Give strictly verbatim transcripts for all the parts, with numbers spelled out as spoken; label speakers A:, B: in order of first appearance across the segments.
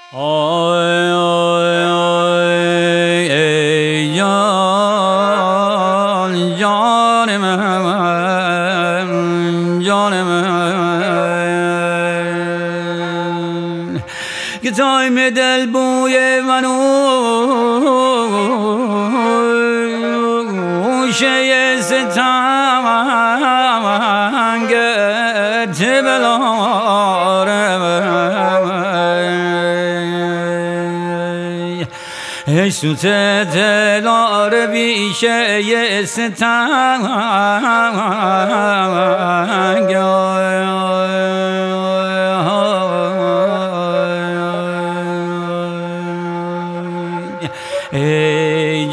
A: آی آی آی ای جان جان من جان من که تایم دل بوی منو شیء ستمگت بلاره ای سوت دلار بیشه ستمگ ای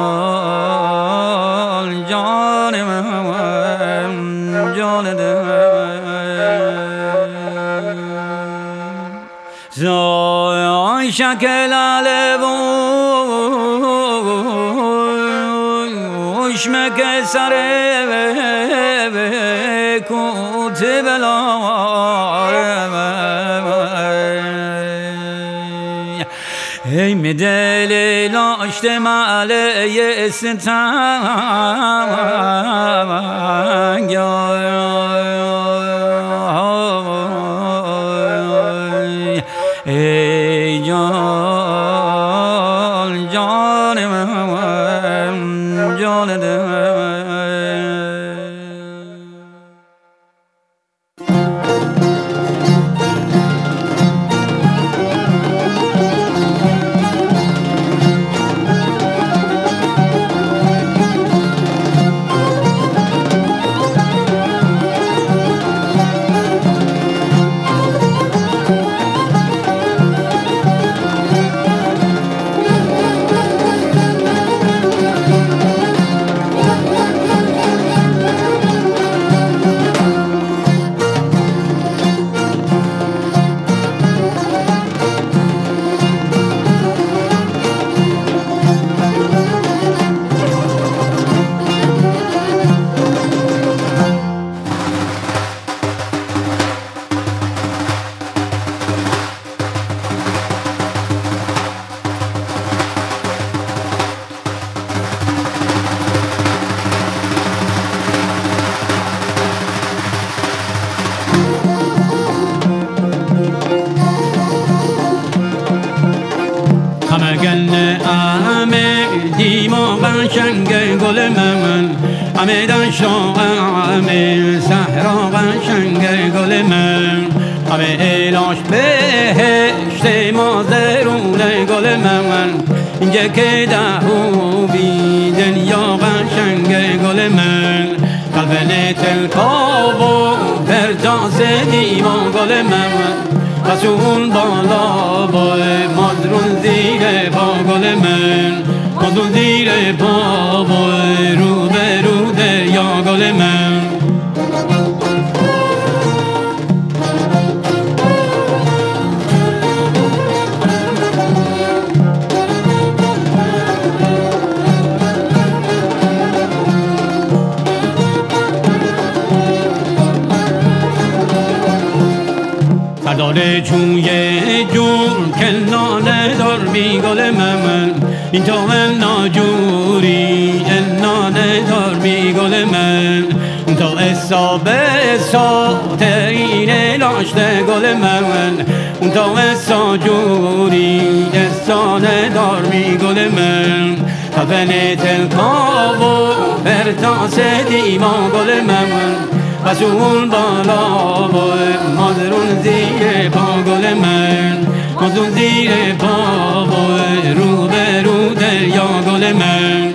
A: جان جان من جان دل زای شکل لبوش مک سر کوت بلار ای می دل لاشت ماله ستمگ ای جان جان من جان دل قشنگ گل من همه دشتا همه صحرا قشنگ گل من همه الاش بهشت مازرون گل من اینجا که دهو بی دنیا قشنگ گل من قلب تلکا و پرتاس دیوان گل من رسول بالا با مادرون زیر پا گل من مادرون زیر پا با رو به رو دریا گل من سردار چوی جون کنانه دار بی گل من این تو هم ناجوری انانه دار بی گل من تو اصاب ساترین لاشته گل من تو اصاجوری اصانه دار بی گل من خفن تلکا و پرتاس دیما گل من رسول بالا و مادرون زیر پا گل من مادرون زیر پا و رو به رو دریا گل من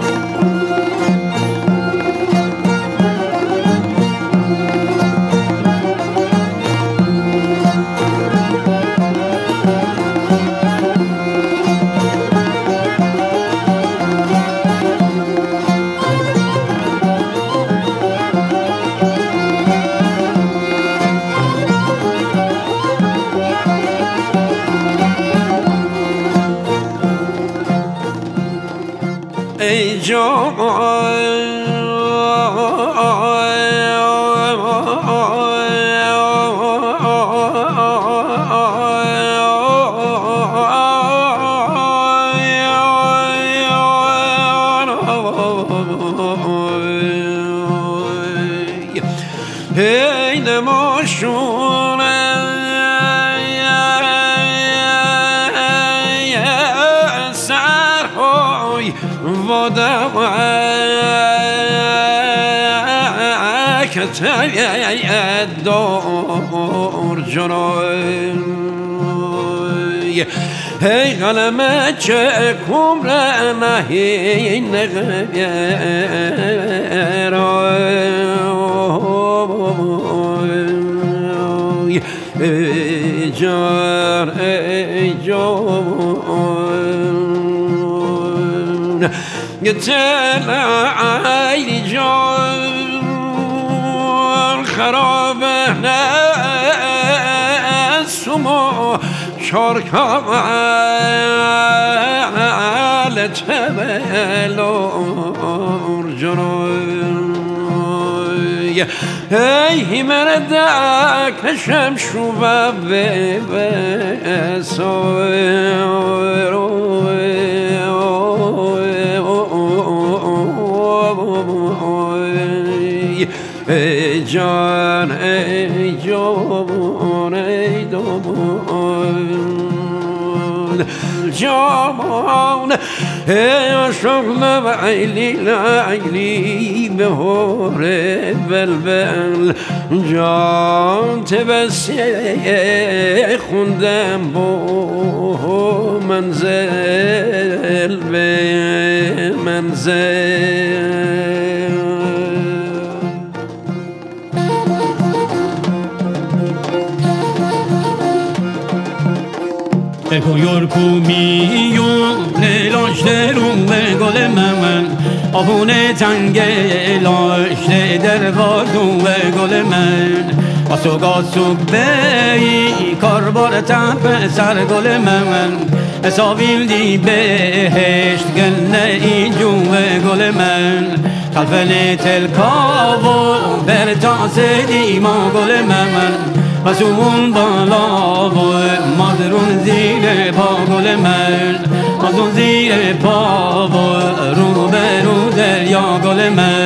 A: ای جان
B: جون سرهای ودمک دار جنای هی قلمه چه کمره نهی نگرای ای جان ای جان گتل ای جان خراب نسمو شرکال تبلور جنوی ای مرد کشم شوبه بسور ای جان ای جان ای دومان جان ای شغل وعیلی لعیلی بهور بلبل جان تبسی خوندم با منزل به منزل
A: Eko yorkumiyon nelaşlerum ve golemen Abune tange laşle dervadum ve golemen Asuk asuk beyi karbar tepe ser golemen Esavildi beheşt genne icum ve golemen Kalfene tel kavo bertase dima golemen Masumun bala و مادرون زیر پا گل من مادرون زیر پا و رو به رو دریا گل من